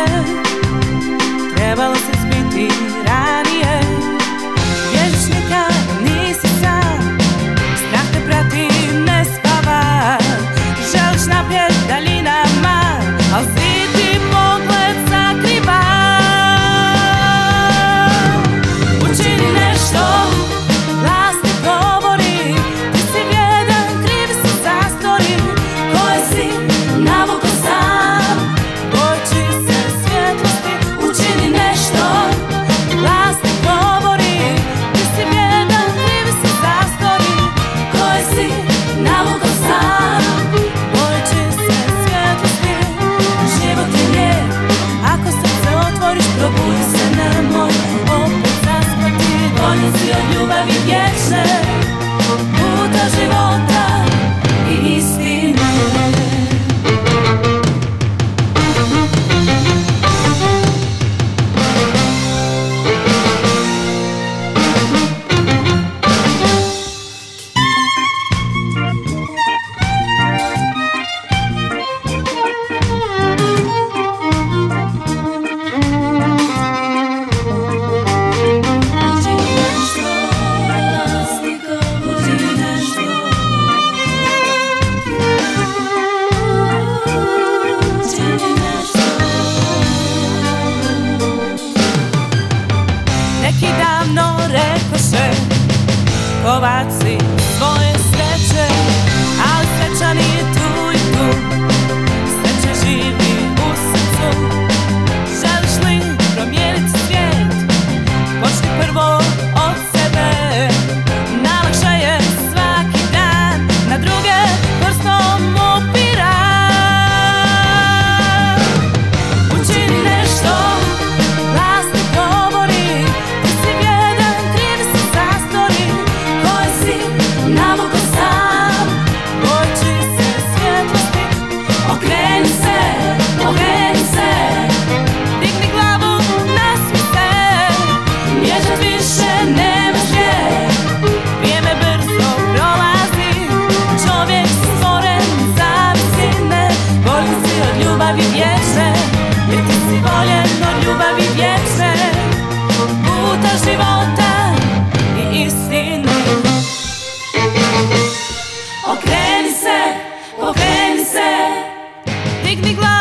Trebalo se zbiti ranije. Vječnika nisi sam, strah te prati, ne spava. Želiš naprijed daljinama, al zid ti pogled sakriva. Učini nešto, glas ti govori, ti si vrijedan, kriv si zastori. Koje si navuko sam, bojeći se svjetlosti. Učini nešto, glas ti govori, ti si vrijedan, kriv si zastori. Koje si navuko sam, bojeći se svjetlosti. Život je lijep, ako srce otvoriš, probudi se, nemoj opet zaspati. Voljen si od ljubavi vječne, puta života i istine. Neki davno rekoše, kovaci svoje sreće, ali sreća nije tu i tu. Sreća živi u srcu. Želiš li promijeniti svijet? Počni prvo od sebe. Najlakše je svaki dan na druge prstom upira. Učini nešto, glas ti govori, ti si vrijedan, kriv si zastori. Koje si navuko sam, bojeći se svjetlosti. Okreni se, okreni se, digni glavu, nasmi se. Bježat više nemaš gdje, vrijeme brzo prolazi. Čovjek si stvoren za visine, voljen si od ljubavi vječne, jer ti si voljen od ljubavi vječne, puta života i istine. Okreni se, pokreni se, digni glavu.